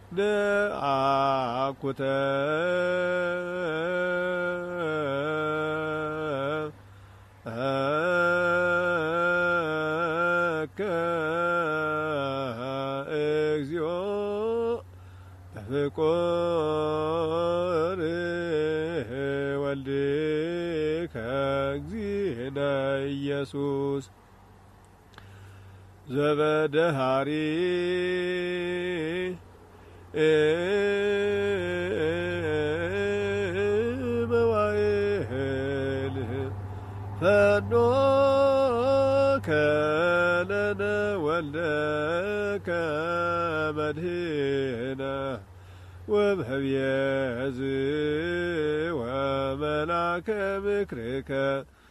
ንአኩተ እግዚኦ በፍቁር ወልድከ እግዚእነ ኢየሱስ ዘበደሃሪ መዋዕል ፈኖከ ለነ ወልደከ መድኅነ ወበህብየ ወመላከ ምክርከ